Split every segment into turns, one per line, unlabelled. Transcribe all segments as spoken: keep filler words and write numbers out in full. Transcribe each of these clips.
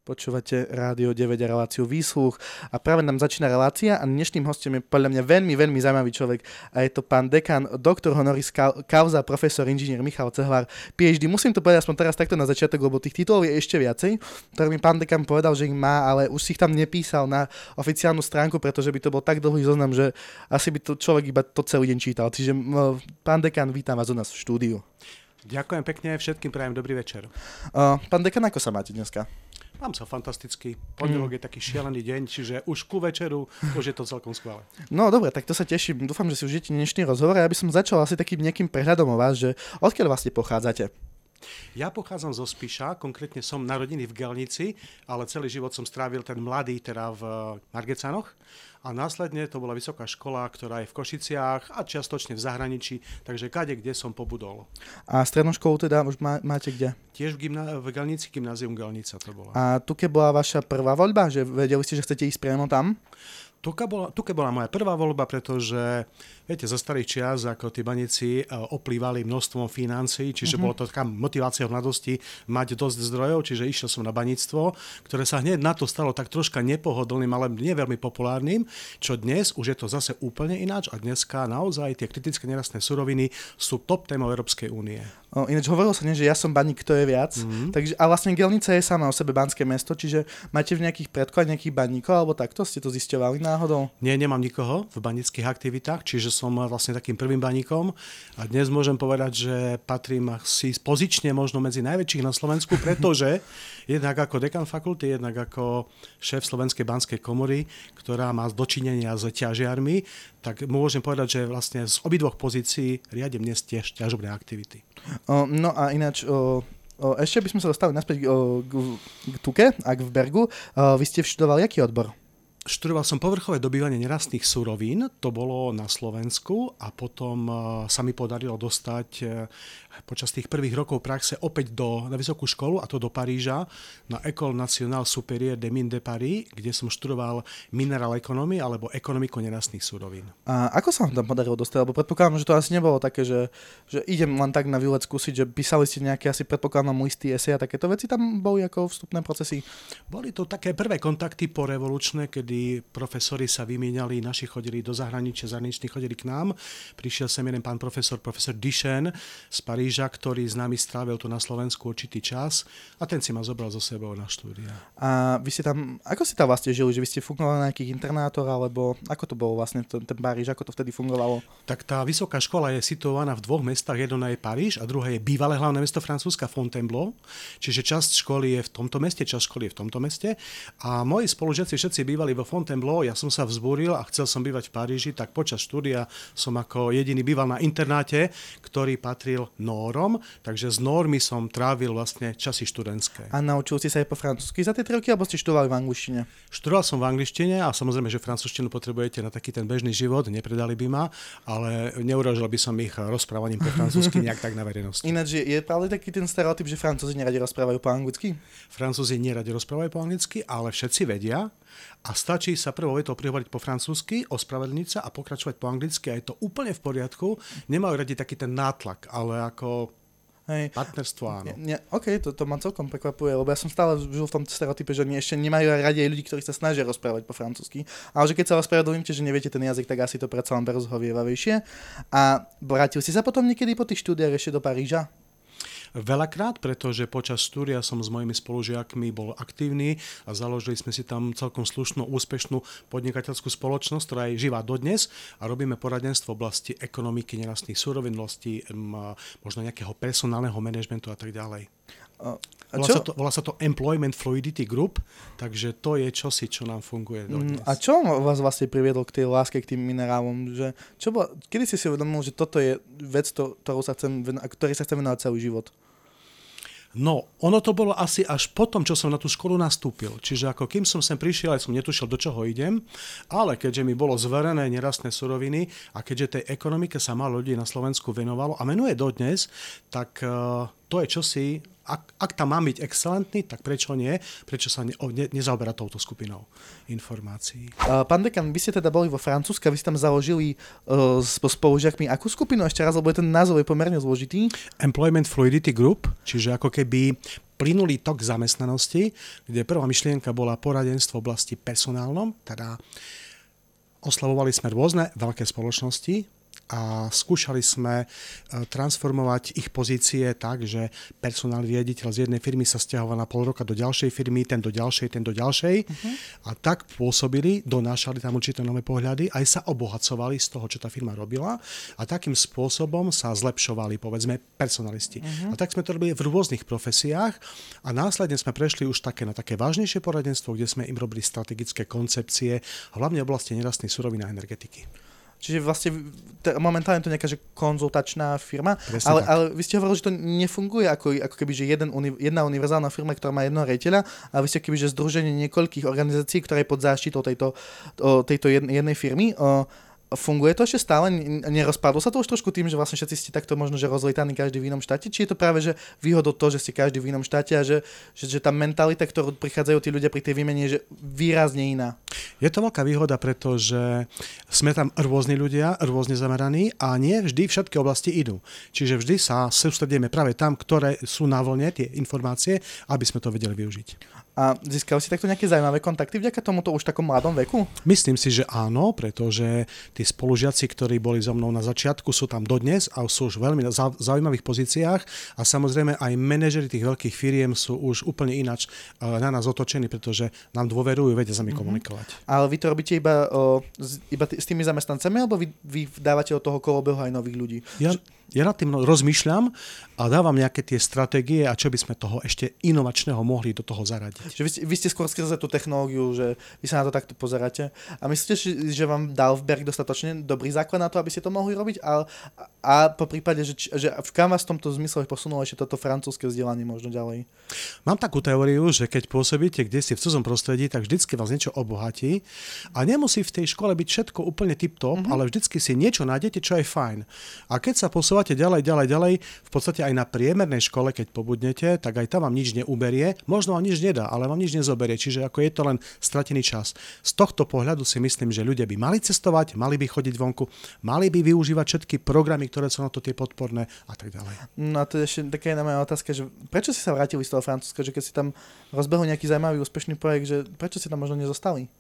Počúvate Rádio deväť a reláciu Výsluch a práve nám začína relácia a dnešným hostom je podľa mňa veľmi, veľmi zaujímavý človek a je to pán dekan, doktor honoris causa, profesor, inžinier Michal Cehlár, PhD. Musím to povedať aspoň teraz takto na začiatok, lebo tých titulov je ešte viacej, ktoré mi pán dekan povedal, že ich má, ale už si ich tam nepísal na oficiálnu stránku, pretože by to bol tak dlhý zoznam, že asi by to človek iba to celý deň čítal. Čiže pán dekan, vítam vás u nás v štúdiu.
Ďakujem pekne, všetkým prajem dobrý večer.
Uh, pán dekan, ako sa máte dneska?
Mám sa fantasticky. Pondelok mm. je taký šialený deň, čiže už ku večeru už je to celkom skvelé.
No dobre, tak to sa teším. Dúfam, že si užijete dnešný rozhovor. Ja by som začal asi takým nejakým prehľadom o vás, že odkiaľ vlastne pochádzate?
Ja pochádzam zo Spiša, konkrétne som narodený v Gelnici, ale celý život som strávil ten mladý teda v Margecanoch. A následne to bola vysoká škola, ktorá je v Košiciach a čiastočne v zahraničí, takže kade, kde som pobudol.
A strednú školu teda už má, máte kde?
Tiež v, gymna- v Gelnici, gymnázium Gelnica to bola.
A tu keď bola vaša prvá voľba, že vedeli ste, že chcete ísť priamo tam?
Tuka bola, tuka bola moja prvá voľba, pretože, viete, za starých čias, ako tí baníci oplývali množstvom financií, čiže mm-hmm. bolo to taká motivácia v mladosti mať dosť zdrojov, čiže išiel som na baníctvo, ktoré sa hneď na to stalo tak troška nepohodlným, ale nie veľmi populárnym, čo dnes už je to zase úplne ináč a dneska naozaj tie kritické nerastné suroviny sú top témou Európskej únie.
O, ináč hovorilo sa, nie, že ja som baník, kto je viac. Mm-hmm. Takže, a vlastne Gelnica je sama o sebe banské mesto, čiže máte v nejakých predkoch nejakých baníkov, alebo takto ste to zisťovali náhodou?
Nie, nemám nikoho v baníckych aktivitách, čiže som vlastne takým prvým baníkom. A dnes môžem povedať, že patrím si pozične možno medzi najväčších na Slovensku, pretože jednak ako dekan fakulty, jednak ako šéf Slovenskej banskej komory, ktorá má dočinenia s ťažiarmi, tak môžem povedať, že vlastne z obidvoch pozícií riadím dnes tiež ťažobné aktivity.
O, no a ináč, o, o, ešte by sme sa dostali naspäť o, k, k Tuke a k Bergu. O, vy ste študovali aký odbor?
Študoval som povrchové dobývanie nerastných surovín, to bolo na Slovensku a potom sa mi podarilo dostať počas tých prvých rokov praxe opäť do, na vysokú školu, a to do Paríža, na École nationale supérieure des mines de Paris, kde som študoval mineral economy alebo ekonomiku nerastných surovín.
A ako sa vám tam podarilo dostať? Lebo predpokladám, že to asi nebolo také, že, že idem len tak na výlet skúsiť, že písali ste nejaké asi predpokladám listy, esej a takéto veci tam boli ako vstupné procesy?
Boli to také prvé kontakty porevolučné, kedy profesori sa vymieniali, naši chodili do zahraničia, zahraniční chodili k nám. Prišiel sem jeden pán profesor, profesor Duchesne z Paríža, ktorý s nami strávil tu na Slovensku určitý čas a ten si ma zobral so sebou na štúdia.
A vy ste tam, ako ste tam vlastne žili? Že vy ste fungovali na nejakých internátor, alebo ako to bolo vlastne ten, ten Paríž, ako to vtedy fungovalo?
Tak tá vysoká škola je situovaná v dvoch mestách, jedno je Paríž a druhé je bývalé hlavné mesto Francúzska Fontainebleau, čiže časť školy je v tomto meste, časť školy je v tomto meste a moji spolužiaci všetci bývali vo Fontainebleau, ja som sa vzbúril a chcel som bývať v Paríži, tak počas štúdia som ako jediný býval na internáte, ktorý patril Nórom, takže z Nórmi som trávil vlastne časy študentské.
A naučil ste sa aj po francúzsky za tie tri roky, alebo ste študovali v angličtine?
Študoval som v angličtine a samozrejme, že francúzštinu potrebujete na taký ten bežný život, nepredali by ma, ale neurážal by som ich rozprávaním po francúzsky nejak tak na verejnosti.
Ináč je, je pravda taký ten stereotyp, že Francúzi neradi rozprávajú po anglicky?
Francúzi neradi rozprávajú po anglicky, ale všetci vedia a stačí sa prvou vetou prihovoriť po francúzsky, ospravedlniť sa a pokračovať po anglicky a je to úplne v poriadku. Nemajú radi taký ten nátlak, ale ako hej. Partnerstvo áno.
Nie, nie, OK, to, to ma celkom prekvapuje, lebo ja som stále žil v tom stereotype, že oni ešte nemajú radi aj ľudí, ktorí sa snažia rozprávať po francúzsky, ale že keď sa vás ospravedlníte, že neviete ten jazyk, tak asi to predsa len berú zhovievavejšie. A vrátil si sa potom niekedy po tých štúdiách ešte do Paríža?
Veľakrát, pretože počas štúdia som s mojimi spolužiakmi bol aktívny a založili sme si tam celkom slušnú, úspešnú podnikateľskú spoločnosť, ktorá je živá dodnes a robíme poradenstvo v oblasti ekonomiky nerastných surovín, v oblasti možno nejakého personálneho manažmentu a tak ďalej. A volá, sa to, volá sa to Employment Fluidity Group, takže to je čosi, čo nám funguje dodnes.
A čo vás vlastne priviedlo k tej láske, k tým minerálom? Že, čo bolo, kedy si si uvedomil, že toto je vec, ktorou sa chcem, ktorý sa chcem venovať celý život?
No, ono to bolo asi až potom, čo som na tú školu nastúpil. Čiže ako kým som sem prišiel, aj som netušil, do čoho idem, ale keďže mi bolo zverené nerastné suroviny a keďže tej ekonomike sa málo ľudí na Slovensku venovalo a menuje dodnes, tak uh, to je čosi, ak, ak tam mám byť excelentný, tak prečo nie? Prečo sa ne, ne, nezaoberá touto skupinou informácií?
Uh, pán dekan, vy ste teda boli vo Francúzsku, vy ste tam založili uh, s spolužiakmi akú skupinu? Ešte raz, lebo ten názov je pomerne zložitý.
Employment Fluidity Group, čiže ako keby plynulý tok zamestnanosti, kde prvá myšlienka bola poradenstvo v oblasti personálnom, teda oslavovali sme rôzne veľké spoločnosti a skúšali sme transformovať ich pozície tak, že personálny riaditeľ z jednej firmy sa stiahoval na pol roka do ďalšej firmy, ten do ďalšej, ten do ďalšej uh-huh. a tak pôsobili, donášali tam určité nové pohľady, aj sa obohacovali z toho, čo tá firma robila a takým spôsobom sa zlepšovali, povedzme, personalisti. Uh-huh. A tak sme to robili v rôznych profesiách a následne sme prešli už také na také vážnejšie poradenstvo, kde sme im robili strategické koncepcie, hlavne v oblasti nerastných surovín a energetiky.
Čiže vlastne t- momentálne to je nejaká že konzultačná firma, ale, ale vy ste hovorili, že to nefunguje ako, ako keby, že jeden, uni, jedna univerzálna firma, ktorá má jedného riaditeľa, a vy ste keby, že združenie niekoľkých organizácií, ktoré je pod záštitou tejto, o, tejto jednej firmy. O, funguje to ešte stále? Nerozpadlo sa to už trošku tým, že vlastne všetci ste takto možno, že rozlietaní každý v inom štáte? Či je to práve, že výhodou to, že ste každý v inom štáte a že, že, že tá mentalita, ktorú prichádzajú tí ľudia pri tej výmene, je že výrazne iná?
Je to veľká výhoda, pretože sme tam rôzni ľudia, rôzne zameraní a nie vždy všetky oblasti idú. Čiže vždy sa sústredíme práve tam, ktoré sú na vlne, tie informácie, aby sme to vedeli využiť.
A získali si takto nejaké zaujímavé kontakty vďaka tomuto už takom mladom veku?
Myslím si, že áno, pretože tí spolužiaci, ktorí boli so mnou na začiatku, sú tam dodnes a sú už veľmi na zaujímavých pozíciách a samozrejme aj manažeri tých veľkých firiem sú už úplne ináč na nás otočení, pretože nám dôverujú, vedia sa mi mm-hmm. komunikovať.
Ale vy to robíte iba, o, iba t- s tými zamestnancami, alebo vy, vy dávate do toho kolobehu aj nových ľudí?
Ja, ja nad tým rozmýšľam a dávam nejaké tie stratégie a čo by sme toho ešte inovačného mohli do toho zaradiť.
Že vy, ste, vy ste skôr skrze tú technológiu, že vy sa na to takto pozeráte a myslíte, že vám dal v Berg dostatočne dobrý základ na to, aby ste to mohli robiť a, a po prípade, že, že kam vás v tomto zmysle posunulo ešte toto francúzske vzdelanie možno ďalej?
Mám takú teóriu, že keď pôsobíte kde si v cudzom prostredí, tak vždycky vás niečo obohatí a nemusí v tej škole byť všetko úplne tip-top, mm-hmm. ale vždycky si niečo nájdete, čo je fajn. A keď sa posúvate ďalej, ďalej, ďalej, v podstate aj na priemernej škole, keď pobudnete, tak aj tam vám nič neuberie, možno vám nič nedá, ale vám nič nezoberie, čiže ako je to len stratený čas. Z tohto pohľadu si myslím, že ľudia by mali cestovať, mali by chodiť vonku, mali by využívať všetky programy, ktoré sú na to tie podporné a tak ďalej.
No a to je ešte taká jedna moja otázka, že prečo si sa vrátili z toho Francúzska, že keď si tam rozbehol nejaký zaujímavý úspešný projekt, že prečo si tam možno nezostali?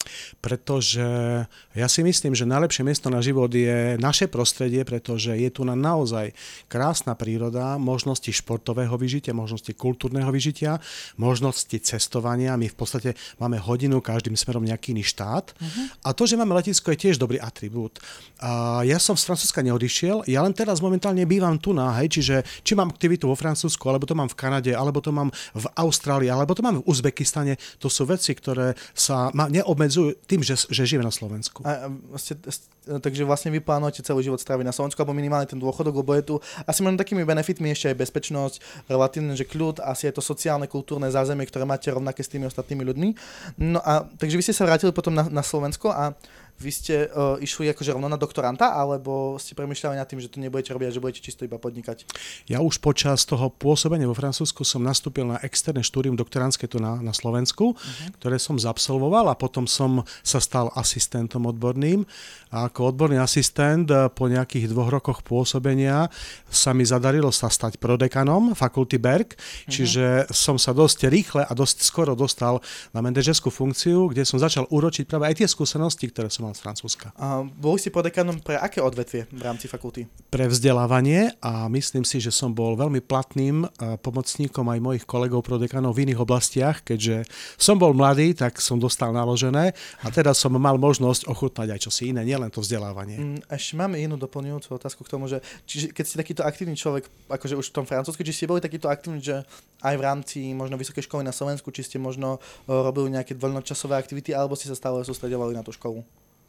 Pretože ja si myslím, že najlepšie miesto na život je naše prostredie, pretože je tu na naozaj krásna príroda, možnosti športového vyžitia, možnosti kultúrneho vyžitia, možnosti cestovania. My v podstate máme hodinu každým smerom nejaký iný štát. Uh-huh. A to, že máme letisko, je tiež dobrý atribút. A ja som z Francúzska neodišiel, ja len teraz momentálne bývam tu na, hej, čiže či mám aktivitu vo Francúzsku, alebo to mám v Kanade, alebo to mám v Austrálii, alebo to mám v Uzbekistane, to sú veci, ktoré sa ma neobmedzujú tým, že, že žijem na Slovensku.
A, ste, takže vlastne vy plánujete celý život stráviť na Slovensku, alebo minimálne ten dôchodok, lebo je tu asi možno takými benefitmi ešte aj bezpečnosť, relatívne, že kľud, asi je to sociálne, kultúrne zázemie, ktoré máte rovnaké s tými ostatnými ľuďmi. No a takže vy ste sa vrátili potom na, na Slovensko a vy ste uh, išli akože rovno na doktoranta, alebo ste premýšľali nad tým, že to nebudete robiť a že budete čisto iba podnikať?
Ja už počas toho pôsobenia vo Francúzsku som nastúpil na externé štúdium doktorantské tu na, na Slovensku, uh-huh. ktoré som zabsolvoval a potom som sa stal asistentom odborným. A ako odborný asistent po nejakých dvoch rokoch pôsobenia sa mi zadarilo sa stať prodekanom fakulty Berg, uh-huh. čiže som sa dosť rýchle a dosť skoro dostal na manažerskú funkciu, kde som začal úročiť práve aj tie skúsenosti, ktoré som z Francúzska.
A boli si prodekanom pre aké odvetvie v rámci fakulty?
Pre vzdelávanie a myslím si, že som bol veľmi platným pomocníkom aj mojich kolegov prodekanov v iných oblastiach, keďže som bol mladý, tak som dostal naložené a teraz som mal možnosť ochutnať aj čosi iné, nielen to vzdelávanie.
Ešte máme jednu doplňujúcu otázku k tomu, že čiže keď ste takýto aktívny človek, akože už v tom Francúzsku, či ste boli takýto aktívny, že aj v rámci možno vysokej školy na Slovensku, či ste možno robili nejaké voľnočasové aktivity, alebo ste sa stále sústredovali na tú školu?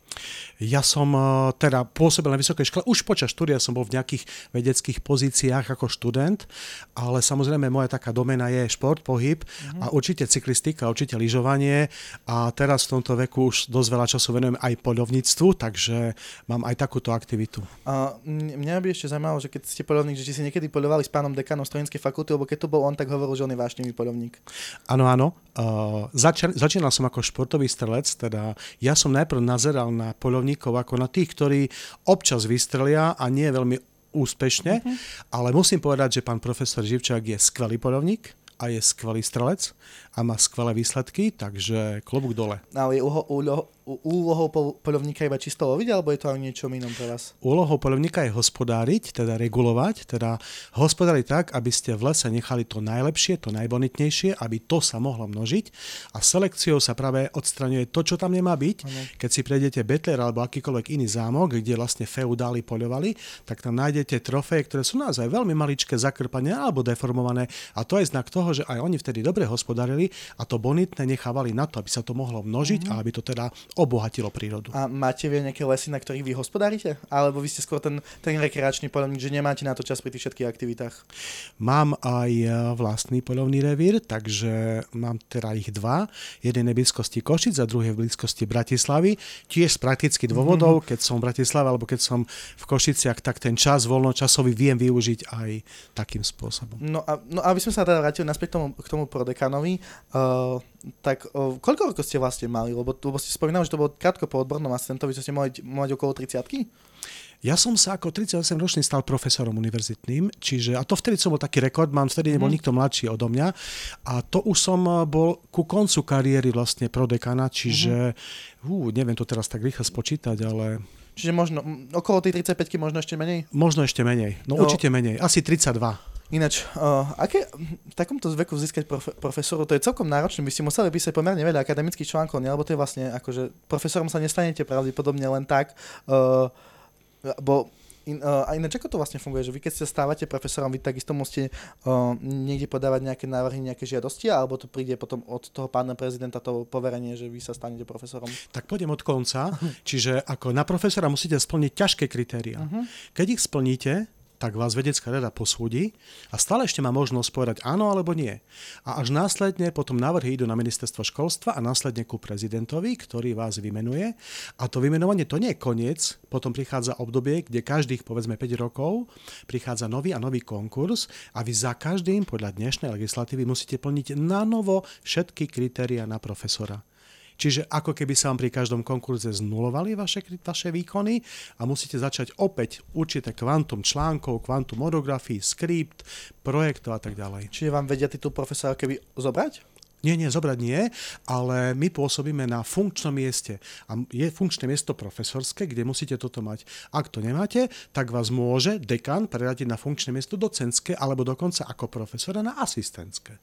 Ja som teda pôsobil na vysokej škole, už počas štúdia som bol v nejakých vedeckých pozíciách ako študent, ale samozrejme moja taká doména je šport, pohyb mm-hmm. a určite cyklistika, určite lyžovanie a teraz v tomto veku už dosť veľa času venujem aj poľovníctvu, takže mám aj takúto aktivitu. A
mňa by ešte zaujímalo, že keď ste poľovník, že či si niekedy poľovali s pánom dekanom Strojinskej fakulty, lebo keď to bol on, tak hovoril, že on je vášnivý poľovník.
Áno, áno. Uh, začal, začínal som ako športový strelec, teda ja som najprv nazeral na poľovníkov ako na tých, ktorí občas vystrelia a nie veľmi úspešne, mm-hmm. ale musím povedať, že pán profesor Živčák je skvelý poľovník a je skvelý strelec a má skvelé výsledky, takže klobúk dole.
Ale je úho, úlo, úlohou poľovníka iba čisto loviť, alebo je to aj niečo inom pre vás?
Úlohou poľovníka je hospodáriť, teda regulovať, teda hospodáriť tak, aby ste v lese nechali to najlepšie, to najbonitnejšie, aby to sa mohlo množiť a selekciou sa práve odstraňuje to, čo tam nemá byť. Ano. Keď si prejdete Betler alebo akýkoľvek iný zámok, kde vlastne feudáli poľovali, tak tam nájdete trofeje, ktoré sú naozaj veľmi maličké, zakrpané alebo deformované a to je znak toho, že aj oni vtedy dobre hospodárili a to bonitné nechávali na to, aby sa to mohlo množiť mm-hmm. a aby to teda obohatilo prírodu.
A máte vy nejaké lesy, na ktorých vy hospodárite? Alebo vy ste skôr ten, ten rekreačný poľovník, že nemáte na to čas pri tých všetkých aktivitách?
Mám aj vlastný poľovný revír, takže mám teda ich dva. Jeden je v blízkosti Košic a druhý je v blízkosti Bratislavy. Tiež z praktických dôvodov, keď som v Bratislave alebo keď som v Košiciach, tak ten čas voľnočasový viem využiť aj takým spôsobom.
No a no aby sme sa teda vrátili naspäť k tomu, k tomu prodekanovi, uh, tak uh, koľko rokov ste vlastne mali? Lebo, lebo ste spomínali, že to bolo krátko po odbornom asistentovi, čo ste mohli mať okolo tridsiatky?
Ja som sa ako tridsaťosemročný stal profesorom univerzitným, čiže, a to vtedy som bol taký rekord, mám vtedy nebol mm. nikto mladší odo mňa a to už som bol ku koncu kariéry vlastne prodekana, čiže mm. hú, neviem to teraz tak rýchlo spočítať, ale...
Čiže možno okolo tej tridsaťpäťky možno ešte menej?
Možno ešte menej, no, no. určite menej, asi tridsaťdva.
Ináč, uh, aké v takomto veku získať profe- profesoru, to je celkom náročné, by ste museli písať pomerne veľa akademických článkov, ne? Lebo to je vlastne akože profesorom sa nestanete pravdepodobne len tak, uh, bo in, uh, a ináč ako to vlastne funguje, že vy keď sa stávate profesorom, vy takisto musíte uh, niekde podávať nejaké návrhy, nejaké žiadosti, alebo to príde potom od toho pána prezidenta to poverenie, že vy sa stanete profesorom?
Tak pôjdem od konca, čiže ako na profesora musíte splniť ťažké kritériá. Uh-huh. Keď ich splníte, tak vás vedecká rada posúdi a stále ešte má možnosť povedať áno alebo nie. A až následne potom návrhy idú na ministerstvo školstva a následne ku prezidentovi, ktorý vás vymenuje. A to vymenovanie to nie je koniec, potom prichádza obdobie, kde každých povedzme päť rokov prichádza nový a nový konkurs a vy za každým podľa dnešnej legislatívy musíte plniť na novo všetky kritériá na profesora. Čiže ako keby sa vám pri každom konkurze znulovali vaše, vaše výkony a musíte začať opäť určité kvantum článkov, kvantum monografií, skript, projektov a tak ďalej.
Čiže vám vedia titul profesora keby zobrať?
Nie, nie, zobrať nie, ale my pôsobíme na funkčnom mieste. A je funkčné miesto profesorské, kde musíte toto mať. Ak to nemáte, tak vás môže dekan preradiť na funkčné miesto docentské alebo dokonca ako profesora na asistentské.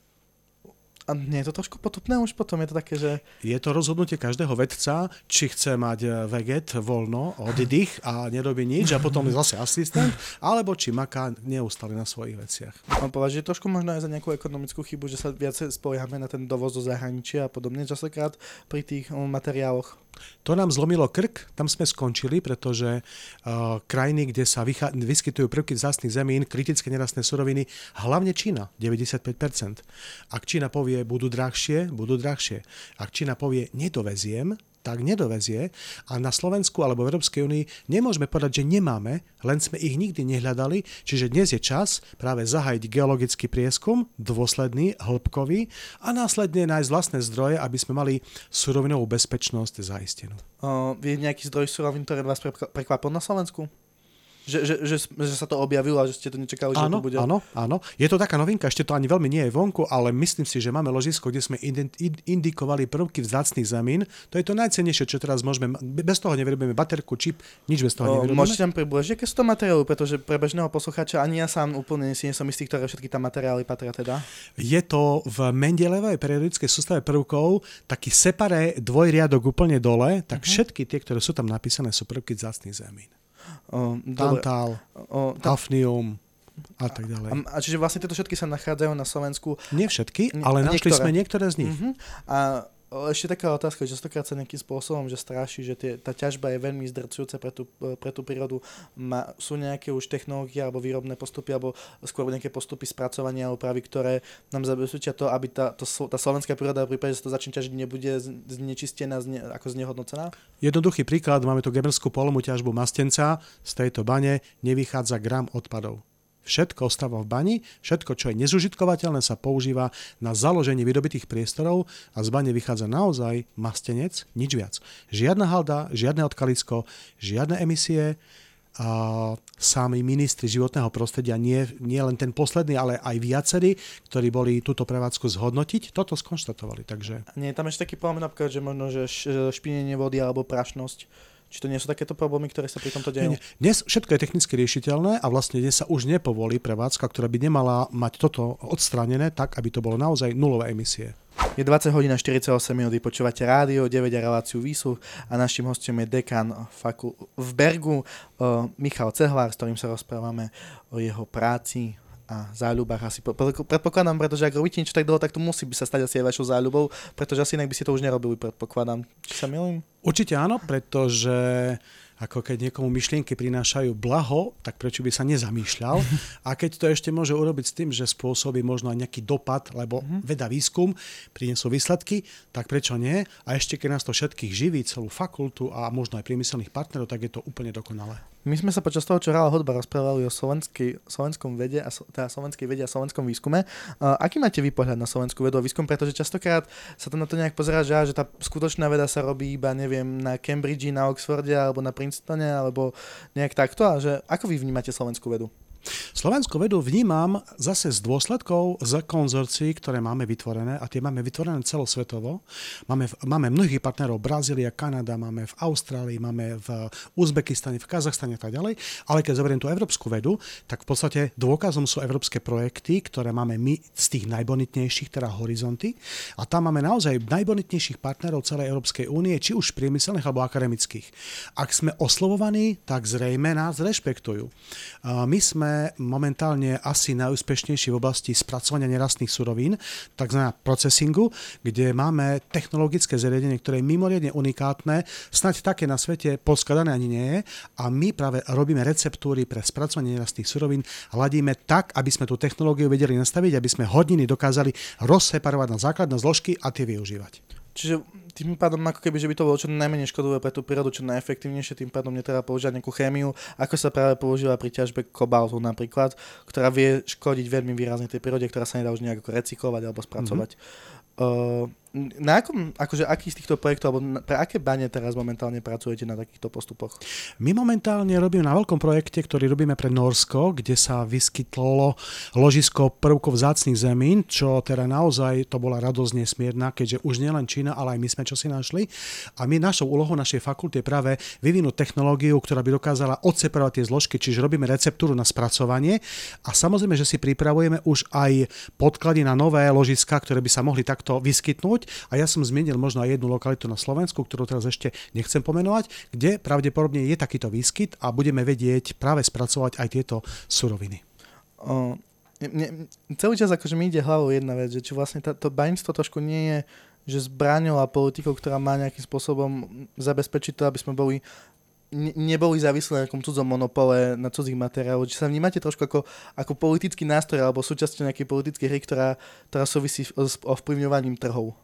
A nie je to trošku potupné už potom? Je to také, že...
Je to rozhodnutie každého vedca, či chce mať veget, voľno, oddych a nerobí nič a potom je zase asistent, alebo či maká neustále na svojich veciach.
On považuje trošku možno aj za nejakú ekonomickú chybu, že sa viac spoliehame na ten dovoz do zahraničia a podobne častokrát pri tých um, materiáloch.
To nám zlomilo krk, tam sme skončili, pretože uh, krajiny, kde sa vychá- vyskytujú prvky vzácnych zemín, kritické nerastné suroviny, hlavne Čína, deväťdesiatpäť percent. Ak Čína povie, budú drahšie, budú drahšie. Ak Čína povie, nedoveziem, tak nedovezie a na Slovensku alebo v Európskej únii nemôžeme povedať, že nemáme, len sme ich nikdy nehľadali, čiže dnes je čas práve zahájiť geologický prieskum, dôsledný, hĺbkový a následne nájsť vlastné zdroje, aby sme mali surovinovú bezpečnosť zaistenú.
Uh, je nejaký zdroj surovín, ktoré vás prekvapil na Slovensku? Že, že, že, že sa to objavilo a že ste to nečakali,
áno,
že to bude?
Áno, áno. Je to taká novinka, ešte to ani veľmi nie je vonku, ale myslím si, že máme ložisko, kde sme indikovali prvky vzácnych zemín. To je to najcennejšie, čo teraz môžeme. Bez toho nevyrobíme baterku, čip, nič bez toho nevyrobíme.
Môžete tam približiť, aké sú to materiály, pretože pre bežného poslucháča ani ja sám úplne si nie som istý, ktoré všetky tam materiály patria teda.
Je to v Mendelejevej periodickej sústave prvkov taký separé dvojriadok úplne dole, tak uh-huh. všetky tie, ktoré sú tam napísané, sú prvky vzácnych zemín.
O,
tantál, o, ta... hafnium a tak ďalej.
A, a čiže vlastne tieto všetky sa nachádzajú na Slovensku?
Nie všetky, ale našli niektoré. sme niektoré z nich. Uh-huh.
A ešte taká otázka, že častokrát sa nejakým spôsobom, že straší, že tie, tá ťažba je veľmi zdrcujúca pre tú, pre tú prírodu. Má, sú nejaké už technológie alebo výrobné postupy, alebo skôr nejaké postupy spracovania a opravy, ktoré nám zabezpečia to, aby tá, to, tá slovenská príroda v prípade, že sa to začne ťažiť, nebude znečistená, zne, ako znehodnocená?
Jednoduchý príklad, máme tu gemerskú polomu ťažbu mastenca, z tejto bane nevychádza gram odpadov. Všetko ostáva v bani, všetko, čo je nezužitkovateľné, sa používa na založenie vydobitých priestorov a z bane vychádza naozaj mastenec, nič viac. Žiadna halda, žiadne odkalisko, žiadne emisie uh, sami ministri životného prostredia, nie, nie len ten posledný, ale aj viacerí, ktorí boli túto prevádzku zhodnotiť, toto skonštatovali. Takže...
Nie je tam ešte taký problém, napríklad, že možno, že špinenie vody alebo prašnosť. Či to nie sú takéto problémy, ktoré sa pri tomto dejú?
Dnes všetko je technicky riešiteľné a vlastne dnes sa už nepovolí prevádzka, ktorá by nemala mať toto odstránené tak, aby to bolo naozaj nulové emisie.
Je dvadsať hodín a štyridsaťosem minút, počúvate rádio deväť a reláciu Výsluh a našim hostom je dekan faku- v Bergu uh, Michal Cehvár, s ktorým sa rozprávame o jeho práci a záľubách. Asi predpokladám, pretože ak robíte niečo tak dlho, tak to musí by sa stať asi aj vašou záľubou, pretože asi inak by si to už nerobili, predpokladám. Či sa milím?
Určite áno, pretože ako keď niekomu myšlienky prinášajú blaho, tak prečo by sa nezamýšľal? A keď to ešte môže urobiť s tým, že spôsobí možno aj nejaký dopad, lebo mm-hmm. veda, výskum prinesú výsledky, tak prečo nie? A ešte keď nás to všetkých živí, celú fakultu a možno aj priemyselných partnerov, tak je to úplne dokonalé.
My sme sa počas toho, čo hrála hudba, rozprávali o slovenskej, slovenskom vede a, teda slovenskej vede a slovenskom výskume. Uh, aký máte vy pohľad na slovenskú vedu a výskum? Pretože častokrát sa to na to nejak pozerá, že, že tá skutočná veda sa robí iba, neviem, na Cambridge, na Oxforde alebo na Princetone alebo nejak takto. A že ako vy vnímate slovenskú vedu?
Slovenskú vedu vnímam zase z dôsledkov z konzorcií, ktoré máme vytvorené a tie máme vytvorené celosvetovo. Máme, máme mnohých partnerov, Brazília, Kanada, máme v Austrálii, máme v Uzbekistane, v Kazachstane a tak ďalej. Ale keď zoberiem tú európsku vedu, tak v podstate dôkazom sú európske projekty, ktoré máme my z tých najbonitnejších, teda horizonty. A tam máme naozaj najbonitnejších partnerov celej Európskej únie, či už priemyselných alebo akademických. Ak sme oslovovaní, tak zrejme nás rešpektujú. My sme momentálne asi najúspešnejší v oblasti spracovania nerastných surovín, takzvaná procesingu, kde máme technologické zariadenie, ktoré je mimoriadne unikátne, snáď také na svete poskladané ani nie je, a my práve robíme receptúry pre spracovanie nerastných surovín a ladíme tak, aby sme tú technológiu vedeli nastaviť, aby sme hodiny dokázali rozseparovať na základné zložky a tie využívať.
Čiže tým pádom ako keby, že by to bolo čo najmenej škodové pre tú prírodu, čo najefektívnejšie, tým pádom netreba používať nejakú chémiu, ako sa práve používa pri ťažbe kobaltu napríklad, ktorá vie škodiť veľmi výrazne tej prírode, ktorá sa nedá už nejak recyklovať alebo spracovať. Mm-hmm. Uh, na akom, akože aký z týchto projektov, alebo na, pre aké bane teraz momentálne pracujete na takýchto postupoch?
My momentálne robíme na veľkom projekte, ktorý robíme pre Norsko, kde sa vyskytlo ložisko prvkov vzácnych zemín, čo teda naozaj to bola radosť nesmierna, keďže už nielen Čína, ale aj my sme čosi našli. A my našou úlohou našej fakulty je práve vyvinúť technológiu, ktorá by dokázala odseparovať tie zložky, čiže robíme receptúru na spracovanie a samozrejme, že si pripravujeme už aj podklady na nové ložiska, ktoré by sa mohli takto vyskytnúť. A ja som zmienil možno aj jednu lokalitu na Slovensku, ktorú teraz ešte nechcem pomenovať, kde pravdepodobne je takýto výskyt a budeme vedieť práve spracovať aj tieto suroviny.
O, mne, celý čas akože mi ide hlavou jedna vec, že či vlastne to baníctvo trošku nie je, že zbraňou a politikou, ktorá má nejakým spôsobom zabezpečiť to, aby sme boli ne, neboli závislí na nejakom cudzom monopole, na cudzích materiáloch. Či sa vnímate trošku ako, ako politický nástroj alebo súčasťou nejakej politickej hry, ktorá, ktorá súvisí s ovplyvňovaním trhov?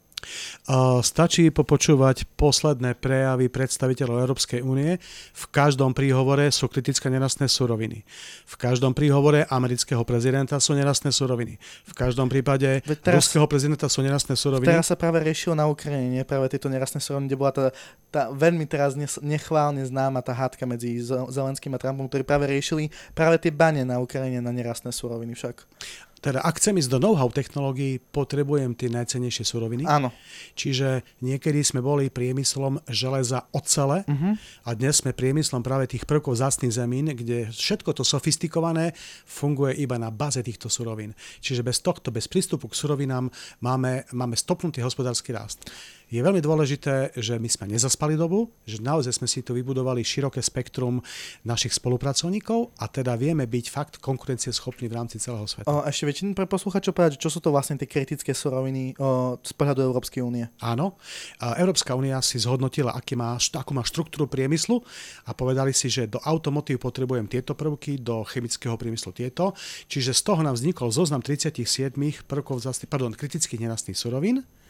Uh, stačí popočúvať posledné prejavy predstaviteľov Európskej únie. V každom príhovore sú kritické nerastné suroviny. V každom príhovore amerického prezidenta sú nerastné suroviny. V každom prípade teraz, ruského prezidenta sú nerastné suroviny.
Teraz sa práve riešilo na Ukrajine práve tieto nerastné suroviny, kde bola tá, tá veľmi teraz nechválne známa tá hádka medzi Zelenským a Trumpom, ktorí práve riešili práve tie bane na Ukrajine na nerastné suroviny však.
Teda ak chcem ísť do know-how technológií, potrebujem tie najcennejšie suroviny.
Áno.
Čiže niekedy sme boli priemyslom železa, ocele uh-huh. a dnes sme priemyslom práve tých prvkov vzácnych zemín, kde všetko to sofistikované funguje iba na báze týchto surovín. Čiže bez tohto, bez prístupu k surovinám máme, máme stopnutý hospodársky rast. Je veľmi dôležité, že my sme nezaspali dobu, že naozaj sme si tu vybudovali široké spektrum našich spolupracovníkov a teda vieme byť fakt konkurencieschopní v rámci celého sveta.
O, ešte väčšinu pre posluchačov povedať, čo sú to vlastne tie kritické suroviny o, z pohľadu Európskej únie?
Áno, Európska únia si zhodnotila, aký má, akú má štruktúru priemyslu a povedali si, že do automotív potrebujem tieto prvky, do chemického priemyslu tieto, čiže z toho nám vznikol zoznam tridsaťsedem prvkov, pardon, kritických nerastných surovín.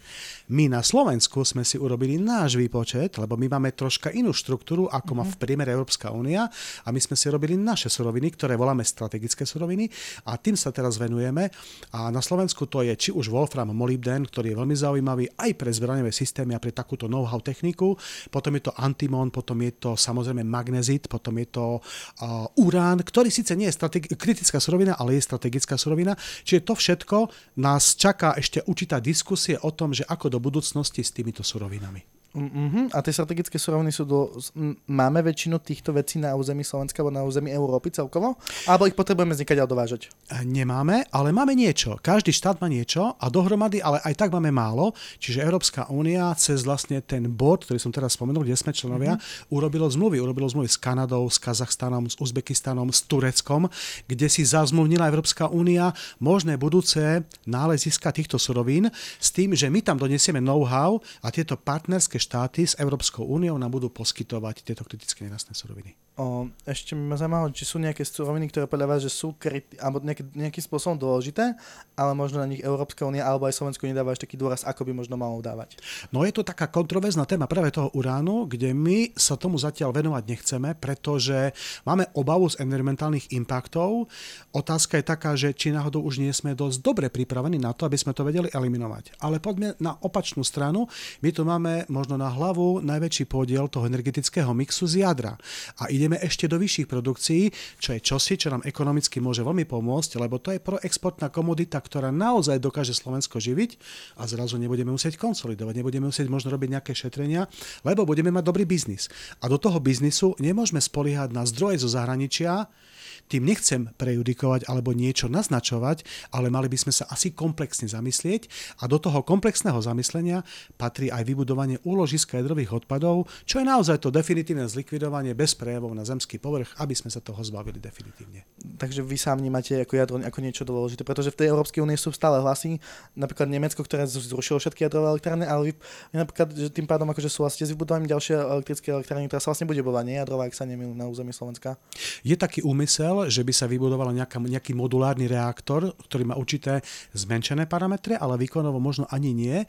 My na Slovensku sme si urobili náš výpočet, lebo my máme troška inú štruktúru, ako má v priemere Európska únia a my sme si robili naše suroviny, ktoré voláme strategické suroviny a tým sa teraz venujeme. A na Slovensku to je či už wolfram, molybdén, ktorý je veľmi zaujímavý aj pre zbraňové systémy a pre takúto know-how techniku. Potom je to antimon, potom je to samozrejme magnezit, potom je to uh, urán, ktorý síce nie je strategi- kritická surovina, ale je strategická surovina. Čiže to všetko nás čaká ešte určitá diskusie o tom, že ako do budúcnosti s týmito surovinami.
Uh-huh. A tie strategické suroviny sú do... Máme väčšinu týchto vecí na území Slovenska alebo na území Európy celkovo? Alebo ich potrebujeme z niekaďaľ dovážať?
Nemáme, ale máme niečo. Každý štát má niečo a dohromady, ale aj tak máme málo. Čiže Európska únia cez vlastne ten bod, ktorý som teraz spomenul, kde sme členovia, uh-huh. urobilo zmluvy. Urobilo zmluvy s Kanadou, s Kazachstanom, s Uzbekistanom, s Tureckom, kde si zazmluvnila Európska únia možné budúce náleziska týchto surovín s tým, že my tam donesieme know-how a tieto partnerské štáty s Európskou úniou nám budú poskytovať tieto kritické nerastné suroviny.
O, ešte ma zaujímalo, či sú nejaké suroviny, ktoré podľa vás, že sú kriti- alebo nejaký, nejakým spôsobom dôležité, ale možno na nich Európska únia alebo aj Slovensko nedáva až taký dôraz, ako by možno malo dávať.
No je to taká kontroverzná téma práve toho uránu, kde my sa tomu zatiaľ venovať nechceme, pretože máme obavu z environmentálnych impaktov. Otázka je taká, že či náhodou už nie sme dosť dobre pripravení na to, aby sme to vedeli eliminovať. Ale poďme na opačnú stranu. My tu máme možno na hlavu najväčší podiel toho energetického mixu z jadra. A ideme ešte do vyšších produkcií, čo je čosi, čo nám ekonomicky môže veľmi pomôcť, lebo to je proexportná komodita, ktorá naozaj dokáže Slovensko živiť a zrazu nebudeme musieť konsolidovať, nebudeme musieť možno robiť nejaké šetrenia, lebo budeme mať dobrý biznis. A do toho biznisu nemôžeme spoliehať na zdroje zo zahraničia. Tým nechcem prejudikovať alebo niečo naznačovať, ale mali by sme sa asi komplexne zamyslieť a do toho komplexného zamyslenia patrí aj vybudovanie úložiska jadrových odpadov, čo je naozaj to definitívne zlikvidovanie bez prejavov na zemský povrch, aby sme sa toho zbavili definitívne.
Takže vy sám vnímate ako jadro ako niečo dôležité, pretože v tej Európskej únii sú stále hlasy, napríklad Nemecko, ktoré zrušilo všetky jadrové elektrárne, ale vy, vy napríklad že tým pádom akože súhlasíte s vybudovaním ďalšej elektrické elektrárne, ktorá sa vlastne bude budovať, nie jadrová, ak sa nemýlim, na území Slovenska. Je
taký úmysel, že by sa vybudoval nejaký modulárny reaktor, ktorý má určité zmenšené parametre, ale výkonovo možno ani nie.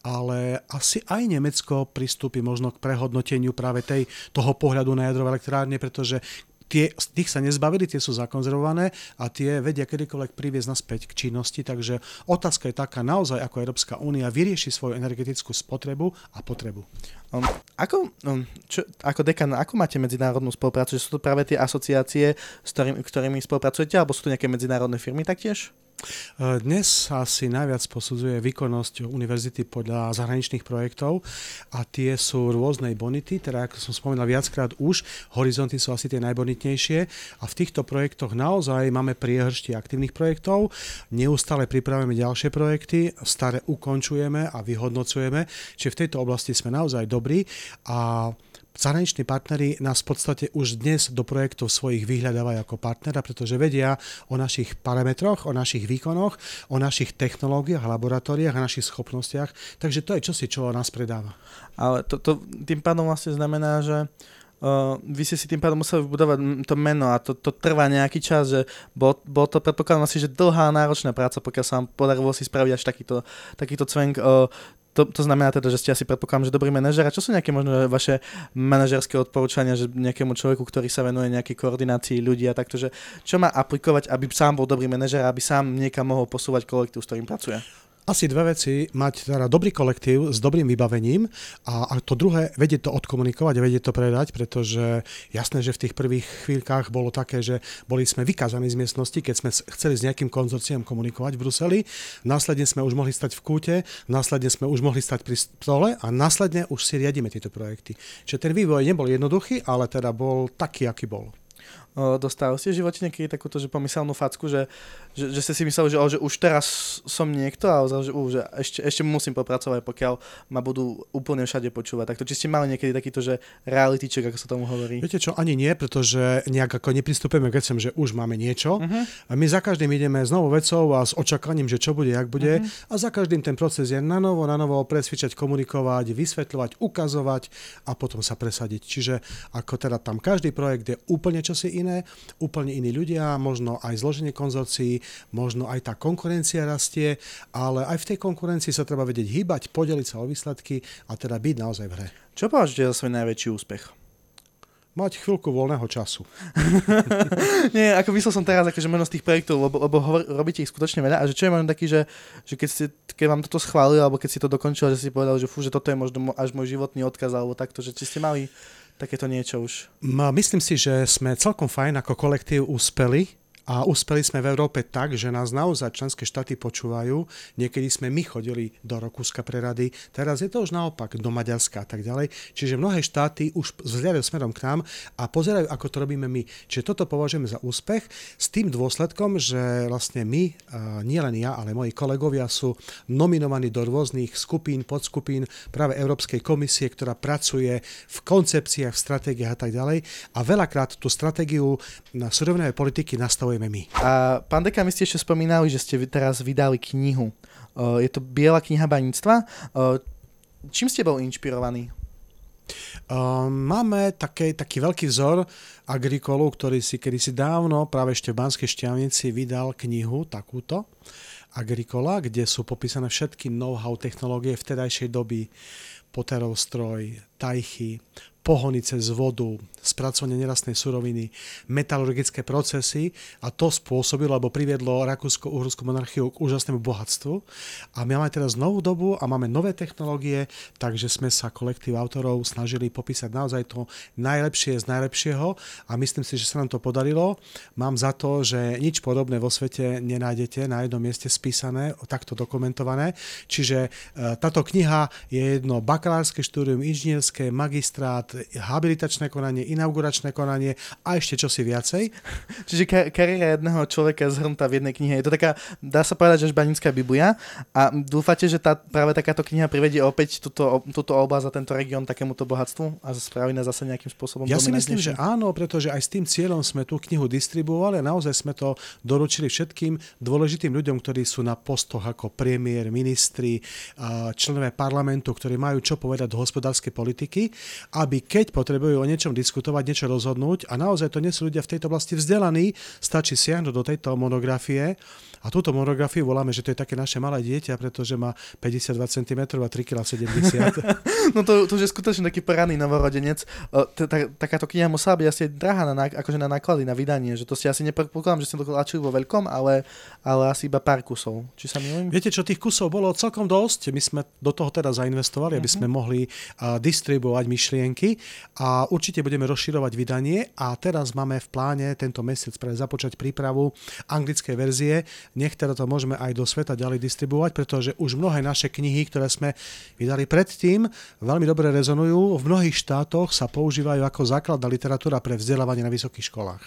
Ale asi aj Nemecko pristúpi možno k prehodnoteniu práve tej, toho pohľadu na jadrové elektrárne, pretože tie, tých sa nezbavili, tie sú zakonzervované a tie vedia kedykoľvek priviesť naspäť k činnosti. Takže otázka je taká naozaj, ako Európska únia vyrieši svoju energetickú spotrebu a potrebu.
Um, ako, um, čo, ako dekan, ako máte medzinárodnú spoluprácu? Že sú to práve tie asociácie, s ktorými, ktorými spolupracujete, alebo sú to nejaké medzinárodné firmy taktiež?
Dnes sa asi najviac posudzuje výkonnosť univerzity podľa zahraničných projektov a tie sú rôznej bonity, teda ako som spomínal viackrát už, horizonty sú asi tie najbonitnejšie a v týchto projektoch naozaj máme priehršti aktívnych projektov, neustále pripravujeme ďalšie projekty, staré ukončujeme a vyhodnocujeme, čiže v tejto oblasti sme naozaj dobrí a zahraniční partneri nás v podstate už dnes do projektov svojich vyhľadávajú ako partnera, pretože vedia o našich parametroch, o našich výkonoch, o našich technológiách, laboratóriách a našich schopnostiach. Takže to je čosi, čo nás predáva.
Ale to, to tým pádom vlastne znamená, že Uh, vy ste si tým pádom museli vybudovať to meno a to, to trvá nejaký čas, že bol, bol to predpokladám asi, že dlhá náročná práca, pokiaľ sa vám podarilo si spraviť až takýto, takýto cvenk. Uh, to, to znamená teda, že ste asi predpokladám, že dobrý manažer. A čo sú nejaké možno vaše manažerské odporúčania, že nejakému človeku, ktorý sa venuje nejakej koordinácii ľudí a takto, že čo má aplikovať, aby sám bol dobrý manažer, aby sám niekam mohol posúvať kolektív, s ktorým pracuje?
Asi dve veci, mať teda dobrý kolektív s dobrým vybavením a, a to druhé, vedieť to odkomunikovať a vedieť to predať, pretože jasné, že v tých prvých chvíľkach bolo také, že boli sme vykázaní z miestnosti, keď sme chceli s nejakým konzorciom komunikovať v Bruseli, následne sme už mohli stať v kúte, následne sme už mohli stať pri stole a následne už si riadíme tieto projekty. Čiže ten vývoj nebol jednoduchý, ale teda bol taký, aký bol.
Dostali ste v živote niekedy takúto, že pomyselnú facku, že, že, že ste si mysleli, že, oh, že už teraz som niekto a že, uh, že ešte, ešte musím popracovať, pokiaľ ma budú úplne všade počúvať. Tak to, či ste mali niekedy takýto, že reality check, ako sa tomu hovorí?
Viete čo, ani nie, pretože nejak ako nepristupujeme k veciam, že už máme niečo. Uh-huh. A my za každým ideme s novou vecou a s očakávaním, že čo bude, jak bude. Uh-huh. A za každým ten proces je na novo, na novo presvičať, komunikovať, vysvetľovať, ukazovať a potom sa presadiť. Čiže ako teda tam každý projekt je úplne čosi iné. iné, úplne iní ľudia, možno aj zloženie konzorcií, možno aj tá konkurencia rastie, ale aj v tej konkurencii sa treba vedieť hýbať, podeliť sa o výsledky a teda byť naozaj v hre.
Čo považujete za svoj najväčší úspech?
Mať chvíľku voľného času.
Nie, ako myslel som teraz akože meno z tých projektov, lebo, lebo hovor, robíte ich skutočne veľa a že čo je možno taký, že, že keď, ste, keď vám toto schválili alebo keď si to dokončili, že si povedali, že fú, že toto je možno až môj životný odkaz alebo takto, že či ste mali takéto niečo už? Myslím
si, že sme celkom fajn ako kolektív úspeli. A uspeli sme v Európe tak, že nás naozaj členské štáty počúvajú. Niekedy sme my chodili do Rakúska pre rady, teraz je to už naopak do Maďarska a tak ďalej. Čiže mnohé štáty už vzhľadajú smerom k nám a pozerajú, ako to robíme my. Čiže toto považujeme za úspech s tým dôsledkom, že vlastne my, nie len ja, ale moji kolegovia sú nominovaní do rôznych skupín, podskupín práve Európskej komisie, ktorá pracuje v koncepciách, v stratégiách a tak ďalej. A veľakrát tú stratégiu surovinovej politiky nastavuje my.
A pán dekan, vy ste ešte spomínali, že ste teraz vydali knihu. Je to Biela kniha baníctva. Čím ste bol inšpirovaní?
Máme také, taký veľký vzor Agricolu, ktorý si kedysi dávno práve ešte v Banskej Štiavnici vydal knihu takúto Agricola, kde sú popísané všetky know-how technológie vtedajšej doby, Potterov stroj, tajchy, pohony cez vodu, spracovanie nerastnej suroviny, metalurgické procesy a to spôsobilo, alebo priviedlo Rakúsko-Uhorskú monarchiu k úžasnému bohatstvu. A my máme teraz novú dobu a máme nové technológie, takže sme sa kolektív autorov snažili popísať naozaj to najlepšie z najlepšieho a myslím si, že sa nám to podarilo. Mám za to, že nič podobné vo svete nenájdete na jednom mieste spísané, takto dokumentované. Čiže táto kniha je jedno bakalárske štúdium, inžinierské, magistrát, habilitačné konanie, inauguračné konanie a ešte čosi viacej.
Čiže kar- kariéra jedného človeka zhrnutá v jednej knihe. Je to taká, dá sa povedať, že až banícka Biblia a dúfate, že tá, práve takáto kniha privedie opäť túto, túto oblasť a tento región takémuto bohatstvu a spraví nás zase nejakým spôsobom
Ja si myslím, že áno, pretože aj s tým cieľom sme tú knihu distribuovali a naozaj sme to doručili všetkým dôležitým ľuďom, ktorí sú na postoch ako premiér, ministri, členovia parlamentu, ktorí majú čo povedať do hospodárskej politiky, aby keď potrebujú o niečom diskutovať, niečo rozhodnúť a naozaj to nie sú ľudia v tejto oblasti vzdelaní, stačí siahnuť do tejto monografie a túto monografiu voláme, že to je také naše malé dieťa, pretože má päťdesiatdva centimetrov a tri celé sedemdesiat kilogramov.
No to, to už je skutočne taký poradný novorodenec. Takáto kniha musela byť asi drahá na, akože na náklady, na vydanie, že to si asi nepredpokladám, že ste to tlačili vo veľkom, ale, ale asi iba pár kusov. Či sa milím?
Viete čo, tých kusov bolo celkom dosť. My sme do toho teda zainvestovali, aby sme mohli uh, distribuovať myšlienky a určite budeme rozširovať vydanie a teraz máme v pláne tento mesiac pre započať prípravu anglickej verzie. Nech teda to môžeme aj do sveta ďalej distribuovať, pretože už mnohé naše knihy, ktoré sme vydali predtým, veľmi dobre rezonujú. V mnohých štátoch sa používajú ako základná literatúra pre vzdelávanie na vysokých školách.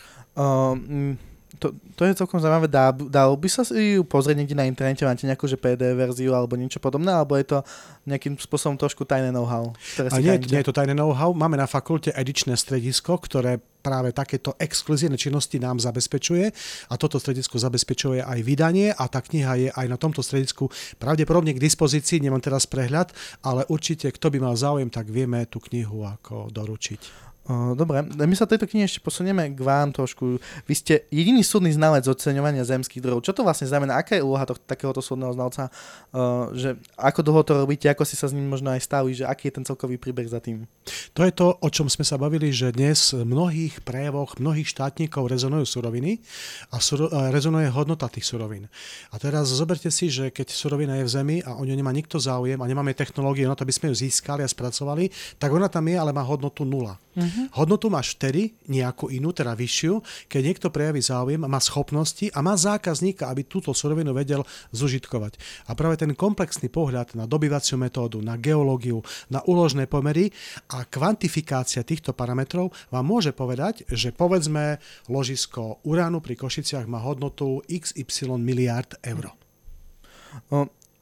Um, to, to je celkom zaujímavé. Dá, dalo by sa si ju pozrieť niekde na internete? Máte nejakú že pé dé ef verziu alebo niečo podobné? Alebo je to nejakým spôsobom trošku tajné know-how?
A nie, nie je to tajné know-how. Máme na fakulte edičné stredisko, ktoré práve takéto exkluzívne činnosti nám zabezpečuje a toto stredisko zabezpečuje aj vydanie a tá kniha je aj na tomto stredisku pravdepodobne k dispozícii, nemám teraz prehľad, ale určite, kto by mal záujem, tak vieme tú knihu ako doručiť.
Dobre, my sa tejto knihe ešte posunieme k vám trošku. Vy ste jediný súdny znalec oceňovania zemských zdrojov. Čo to vlastne znamená? Aká je úloha to, takéhoto súdneho znalca? Uh, že ako dlho to robíte? Ako si sa s ním možno aj stali? Že aký je ten celkový príbeh za tým?
To je to, o čom sme sa bavili, že dnes v mnohých prejavoch mnohých štátnikov rezonujú suroviny a suro, rezonuje hodnota tých surovín. A teraz zoberte si, že keď surovina je v zemi a o ňu nemá nikto záujem a nemáme technológie na to, aby sme ju získali a spracovali, tak ona tam je, ale má hodnotu nula. Uh-huh. Hodnotu máš vtedy, nejakú inú, teda vyššiu, keď niekto prejaví záujem, má schopnosti a má zákazníka, aby túto surovinu vedel zužitkovať. A práve ten komplexný pohľad na dobyvaciu metódu, na geológiu, na úložné pomery a kvantifikácia týchto parametrov vám môže povedať, že povedzme ložisko uránu pri Košiciach má hodnotu iks ypsilon miliárd eur.
O,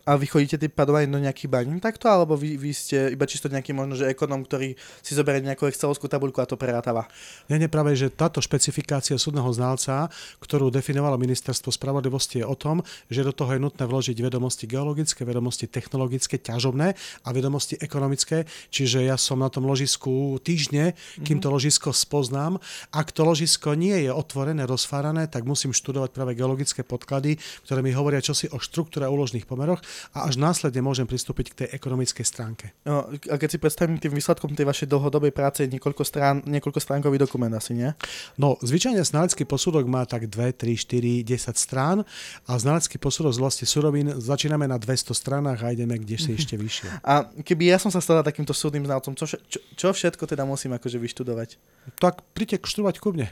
A vy chodíte tým pádom aj do nejakých baní takto, alebo vy, vy ste iba čisto nejaký možno, že ekonóm, ktorý si zoberie nejakú excelovskú tabuľku a to prerátava?
Nie, nie, práve, že táto špecifikácia súdneho znalca, ktorú definovalo Ministerstvo spravodlivosti, je o tom, že do toho je nutné vložiť vedomosti geologické, vedomosti technologické, ťažobné a vedomosti ekonomické. Čiže ja som na tom ložisku týždne, kým to ložisko spoznám. Ak to ložisko nie je otvorené, rozfárané, tak musím študovať práve geologické podklady, ktoré mi hovoria čosi o štruktúre a úložných pomeroch a až následne môžem pristúpiť k tej ekonomickej stránke.
No, a keď si predstavím tým výsledkom tej vašej dlhodobej práce je niekoľko strán, niekoľko stránkový dokument asi, nie?
No, zvyčajne znalecký posudok má tak dva, tri, štyri, desať strán a znalecký posudok z vlasti surovín začíname na dvesto stranách a ideme kde si ešte vyššie.
A keby ja som sa stal takýmto súdnym znalcom, čo, čo, čo všetko teda musím akože vyštudovať?
Tak príďte študovať ku mne.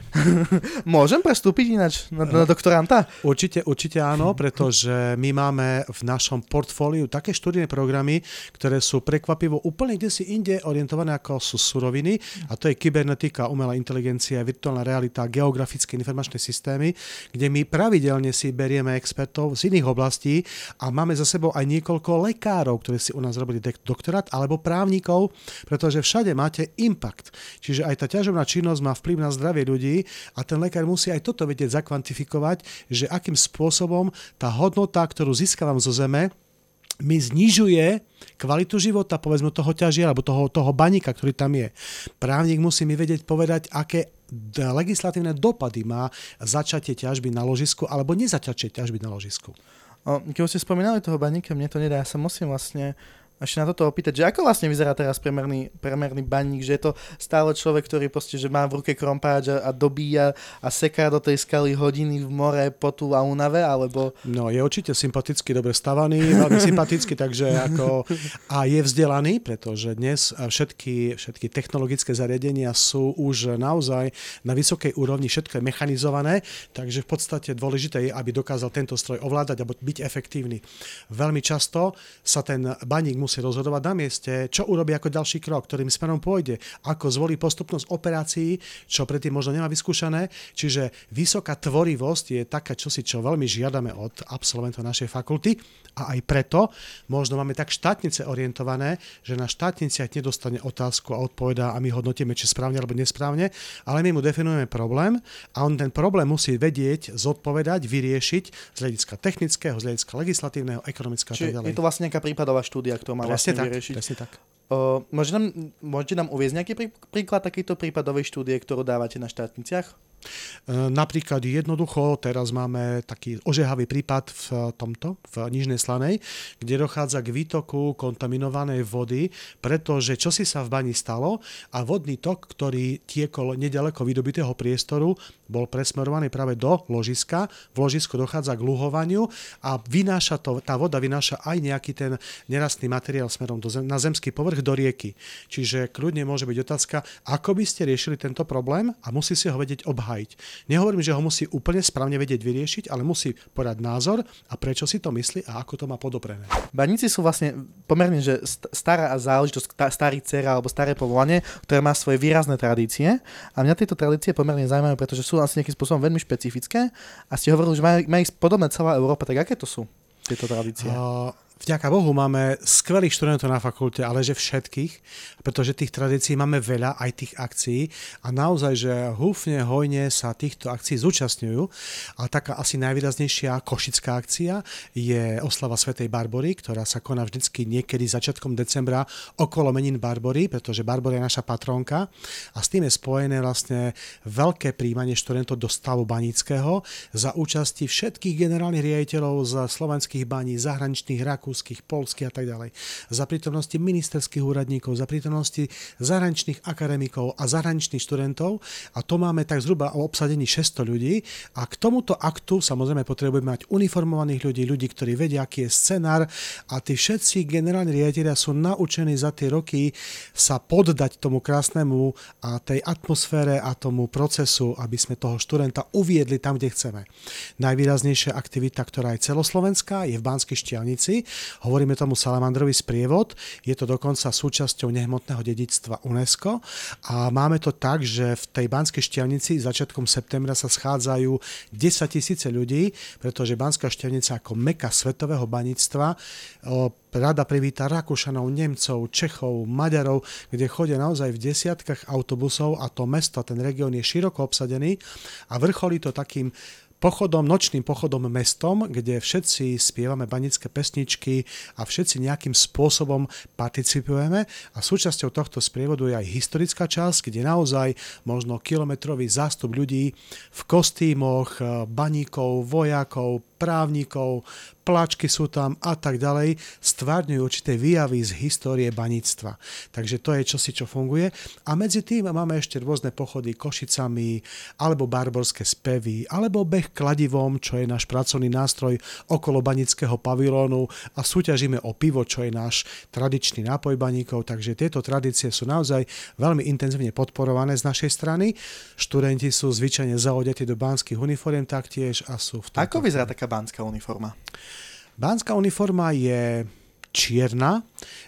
Môžem prestúpiť ináč na, na doktoranta?
Určite, určite áno, pretože my máme v našom portfóliu také študijné programy, ktoré sú prekvapivo úplne kde si inde orientované ako sú suroviny, a to je kybernetika, umelá inteligencia, virtuálna realita, geografické informačné systémy, kde my pravidelne si berieme expertov z iných oblastí a máme za sebou aj niekoľko lekárov, ktorí si u nás robili doktorát, alebo právnikov, pretože všade máte impact. Čiže aj tá ťažobná činnosť má vplyv na zdravie ľudí a ten lekár musí aj toto vedieť zakvantifikovať, že akým spôsobom tá hodnota, ktorú získavam zo zeme, mi znižuje kvalitu života, povedzme toho ťažia, alebo toho, toho baníka, ktorý tam je. Právnik musí mi vedieť povedať, aké legislatívne dopady má začatie ťažby na ložisku alebo nezačatie ťažby na ložisku.
Keď ste spomínali toho baníka, mne to nedá, ja sa musím vlastne ešte na toto opýtať, že ako vlastne vyzerá teraz premerný, premerný baník, že je to stále človek, ktorý proste, že má v ruke krompáč a, a dobíja a seká do tej skaly hodiny v more, potu a únave, alebo...
No, je určite sympaticky, dobre stavaný, veľmi sympaticky, takže ako... A je vzdelaný, pretože dnes všetky, všetky technologické zariadenia sú už naozaj na vysokej úrovni, všetko je mechanizované, takže v podstate dôležité je, aby dokázal tento stroj ovládať alebo byť efektívny. Veľmi často sa ten baník musí musí rozhodovať na mieste, čo urobí ako ďalší krok, ktorým smerom pôjde, ako zvolí postupnosť operácií, čo predtým možno nemá vyskúšané. Čiže vysoká tvorivosť je taká čosi, čo veľmi žiadame od absolventov našej fakulty a aj preto možno máme tak štátnice orientované, že na štátniciach nedostane otázku a odpovedá a my hodnotíme, či správne alebo nesprávne, ale my mu definujeme problém a on ten problém musí vedieť, zodpovedať, vyriešiť z hľadiska technického, z hľadiska legislatívneho, ekonomického a tak ďalej.
Je to vlastne nejaká prípadová štúdia, ktorá má vlastne
tak,
vyriešiť.
Presne tak.
Uh, môžete nám, môžete nám uviesť nejaký prí, príklad takejto prípadovej štúdie, ktorú dávate na štátniciach?
Napríklad jednoducho, teraz máme taký ožehavý prípad v tomto, v Nižnej Slanej, kde dochádza k výtoku kontaminovanej vody, pretože čosi sa v bani stalo a vodný tok, ktorý tiekol nedaleko vydobitého priestoru, bol presmerovaný práve do ložiska. V ložisku dochádza k luhovaniu a vynáša to, tá voda vynáša aj nejaký ten nerastný materiál smerom do zem, na zemský povrch do rieky. Čiže kľudne môže byť otázka, ako by ste riešili tento problém a musí si ho vedieť obhájiť. Nehovorím, že ho musí úplne správne vedieť vyriešiť, ale musí podať názor a prečo si to myslí a ako to má podoprené.
Baníci sú vlastne pomerne že stará záležitosť, starý dcera alebo staré povolanie, ktoré má svoje výrazné tradície a mňa tieto tradície pomerne zaujímavé, pretože sú asi nejakým spôsobom veľmi špecifické a ste hovorili, že má, má ich podobné celá Európa, tak aké to sú tieto tradície? Uh...
Vďaka Bohu máme skvelých študentov na fakulte, ale že všetkých, pretože tých tradícií máme veľa, aj tých akcií a naozaj, že húfne, hojne sa týchto akcií zúčastňujú. A taká asi najvýraznejšia košická akcia je oslava svätej Barbory, ktorá sa koná vždycky niekedy začiatkom decembra okolo menín Barbory, pretože Barbora je naša patrónka a s tým je spojené vlastne veľké príjmanie študentov do stavu baníckeho za účasti všetkých generálnych riaditeľov z slovenských baní, zahraničných, rakúskych, poľských a tak ďalej. Za prítomnosti ministerských úradníkov, za prítomnosti zahraničných akademikov a zahraničných študentov a to máme tak zhruba o obsadení šesťsto ľudí a k tomuto aktu samozrejme potrebujeme mať uniformovaných ľudí, ľudí, ktorí vedia, aký je scenár a tí všetci generálni riaditeľia sú naučení za tie roky sa poddať tomu krásnemu a tej atmosfére a tomu procesu, aby sme toho študenta uviedli tam, kde chceme. Najvýraznejšia aktivita, ktorá je celoslovenská, je v Banskej Štiavnici Hovoríme tomu salamandrový sprievod. Je to dokonca súčasťou nehmotného dedičstva UNESCO a máme to tak, že v tej Banskej Štiavnici začiatkom septembra sa schádzajú desaťtisíce ľudí, pretože Banská Štiavnica ako meka svetového baníctva rada privíta Rakúšanov, Nemcov, Čechov, Maďarov, kde chodia naozaj v desiatkách autobusov a to mesto, ten región je široko obsadený a vrcholí to takým pochodom, nočným pochodom mestom, kde všetci spievame banické pesničky a všetci nejakým spôsobom participujeme a súčasťou tohto sprievodu je aj historická časť, kde naozaj možno kilometrový zástup ľudí v kostýmoch, baníkov, vojakov, právnikov, pláčky sú tam a tak ďalej, stvárňujú určité výjavy z histórie baníctva. Takže to je čosi, čo funguje. A medzi tým máme ešte rôzne pochody Košicami, alebo barborské spevy, alebo beh kladivom, čo je náš pracovný nástroj okolo banického pavilónu a súťažíme o pivo, čo je náš tradičný nápoj baníkov. Takže tieto tradície sú naozaj veľmi intenzívne podporované z našej strany. Študenti sú zvyčajne zaodetí do banských uniforiem taktiež a sú v tomto...
Ako vyzerá taká banská uniforma?
Banská uniforma je čierna,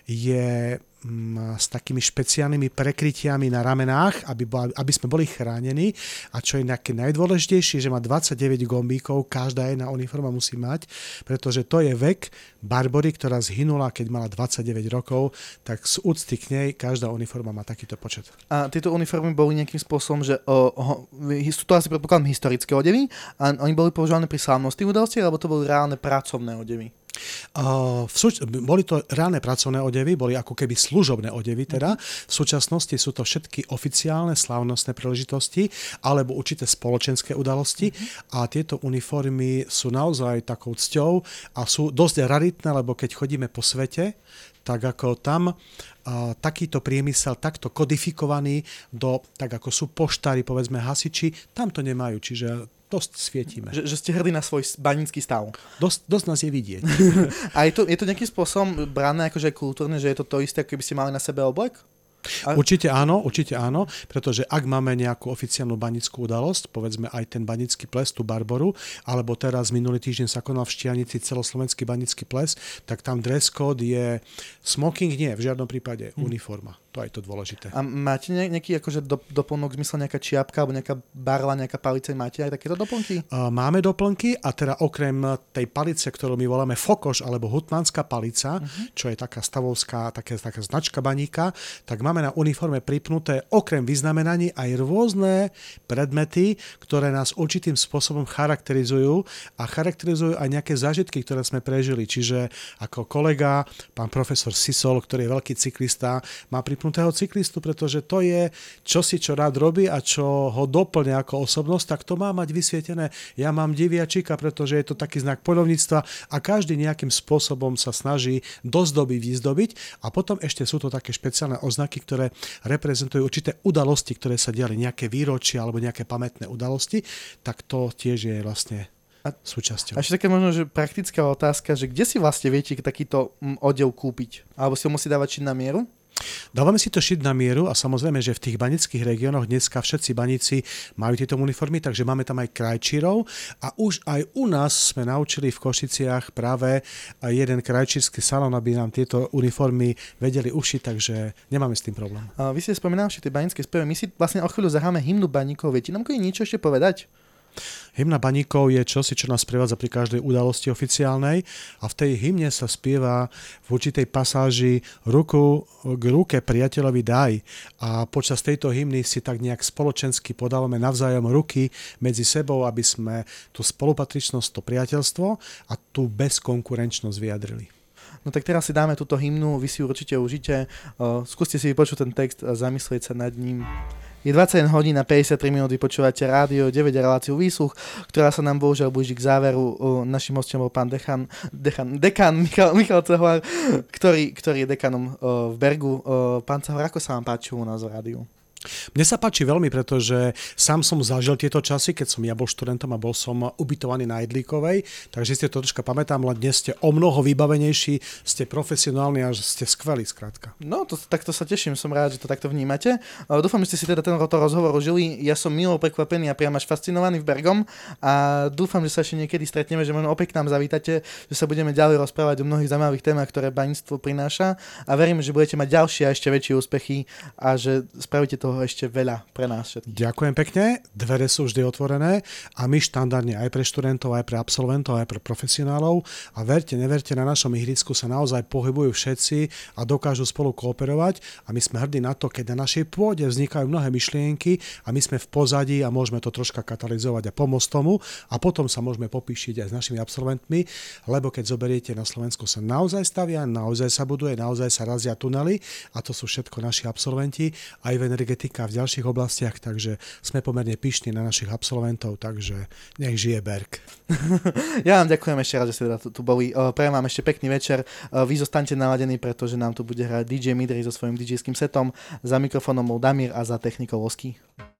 je mm, s takými špeciálnymi prekrytiami na ramenách, aby, aby sme boli chránení. A čo je nejaké najdôležitejšie, že má dvadsaťdeväť gombíkov, každá jedna uniforma musí mať, pretože to je vek Barbory, ktorá zhynula, keď mala dvadsaťdeväť rokov, tak z úcty k nej každá uniforma má takýto počet.
A tieto uniformy boli nejakým spôsobom, že o, o, sú to asi predpokladám historické odevy a oni boli používané pri slávnostných udalostiach, alebo to boli reálne pracovné odevy?
Uh, v súč- boli to reálne pracovné odevy, boli ako keby služobné odevy teda. V súčasnosti sú to všetky oficiálne slávnostné príležitosti alebo určité spoločenské udalosti a tieto uniformy sú naozaj takou cťou a sú dosť raritné, lebo keď chodíme po svete, tak ako tam uh, takýto priemysel takto kodifikovaný do, tak ako sú poštári, povedzme hasiči, tam to nemajú, čiže dosť svietime.
Že, že ste hrdí na svoj banícky stav.
Dosť, dosť nás je vidieť.
A je to, je to nejakým spôsobom brané akože kultúrne, že je to to isté, ako keby ste mali na sebe oblek? A... Určite
áno, určite áno, pretože ak máme nejakú oficiálnu banickú udalosť, povedzme aj ten banický ples, tú Barboru, alebo teraz minulý týždeň sa konal v Štiavnici celoslovenský banický ples, tak tam dress code je smoking, nie, v žiadnom prípade hmm. uniforma. To je to dôležité.
A máte nejaký akože do, doplnok, v zmysle nejaká čiapka alebo nejaká barla, nejaká palica, máte aj takéto doplnky?
Uh, máme doplnky a teda okrem tej palice, ktorú my voláme fokoš alebo hutmanská palica, uh-huh. čo je taká stavovská, taká, taká značka baníka, tak máme na uniforme pripnuté okrem vyznamenaní aj rôzne predmety, ktoré nás určitým spôsobom charakterizujú a charakterizujú aj nejaké zážitky, ktoré sme prežili. Čiže ako kolega, pán profesor Sisol, ktorý je veľký cyklista, má pripnutého cyklistu, pretože to je čosi, čo rád robí a čo ho doplňa ako osobnosť, tak to má mať vysvietené. Ja mám diviačika, pretože je to taký znak poľovníctva a každý nejakým spôsobom sa snaží dozdobiť, vyzdobiť a potom ešte sú to také špeciálne oznaky, ktoré reprezentujú určité udalosti, ktoré sa diali, nejaké výročia alebo nejaké pamätné udalosti, tak to tiež je vlastne a súčasťou.
A ešte také možno, že praktická otázka, že kde si vlastne viete takýto odev kúpiť? Alebo si ho musí dávať šiť na mieru?
Dávame si to šiť na mieru a samozrejme, že v tých banických regiónoch dneska všetci baníci majú tieto uniformy, takže máme tam aj krajčírov a už aj u nás sme naučili v Košiciach práve jeden krajčírsky salón, aby nám tieto uniformy vedeli ušiť, takže nemáme s tým problém.
A vy ste spomínali tie banické spevy, my si vlastne o chvíľu zahráme hymnu baníkov, viete nám niečo ešte povedať?
Hymna baníkov je čosi, čo nás sprevádza pri každej udalosti oficiálnej a v tej hymne sa spieva v určitej pasáži ruku k ruke priateľovi daj a počas tejto hymny si tak nejak spoločensky podávame navzájom ruky medzi sebou, aby sme tú spolupatričnosť, to priateľstvo a tú bezkonkurenčnosť vyjadrili.
No tak teraz si dáme túto hymnu, vy si určite užite, skúste si vypočuť ten text a zamyslieť sa nad ním. Je dvadsať hodín a päťdesiattri minút, počúvate rádio deväť a reláciu Výsluch, ktorá sa nám bohužiaľ blíži k záveru. Naším hostom bol pán dekan, dekan, dekan Michal, Michal Cehlar, ktorý, ktorý je dekanom v Bergu. Pán Cehlar, ako sa vám páči u nás v rádiu?
Mne sa páči veľmi, pretože sám som zažil tieto časy, keď som ja bol študentom a bol som ubytovaný na Jedlíkovej, takže si to troška pamätám, ale dnes ste o mnoho vybavenejší, ste profesionálni a ste skvelí skrátka.
No, to, takto sa teším, som rád, že to takto vnímate. Dúfam, že ste si teda tento rozhovor užili. Ja som milo prekvapený a priam až fascinovaný v Bergom a dúfam, že sa ešte niekedy stretneme, že možno opäť k nám zavítate, že sa budeme ďalej rozprávať o mnohých zaujímavých témach, ktoré baníctvo prináša a verím, že budete mať ďalšie a ešte väčšie úspechy a že spravíte to ešte veľa pre nás všetkých.
Ďakujem pekne, dvere sú vždy otvorené a my štandardne aj pre študentov, aj pre absolventov, aj pre profesionálov a verte, neverte, na našom ihrisku sa naozaj pohybujú všetci a dokážu spolu kooperovať a my sme hrdí na to, keď na našej pôde vznikajú mnohé myšlienky a my sme v pozadí a môžeme to troška katalizovať a pomôcť tomu a potom sa môžeme popíšiť aj s našimi absolventmi, lebo keď zoberiete, na Slovensku sa naozaj stavia, naozaj sa buduje, naozaj sa razia tunely a to sú všetko naši absolventi aj v energetike a v ďalších oblastiach, takže sme pomerne pyšní na našich absolventov, takže nech žije Berg.
Ja vám ďakujem ešte raz, že ste teda tu, tu boli. Prajem vám ešte pekný večer. Vy zostaňte naladení, pretože nám tu bude hrať dý džej Midri so svojím dý džejským setom. Za mikrofónom bol Damír a za technikou Osky.